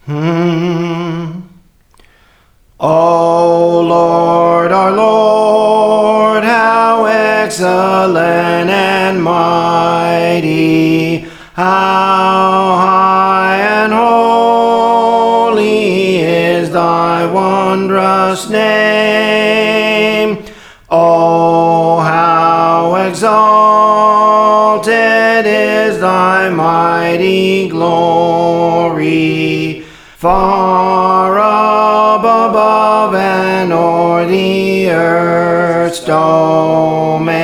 O Lord, our Lord, how excellent and mighty, how high and holy is thy wondrous name. O how exalted is thy mighty glory, far above and o'er the earth's domain.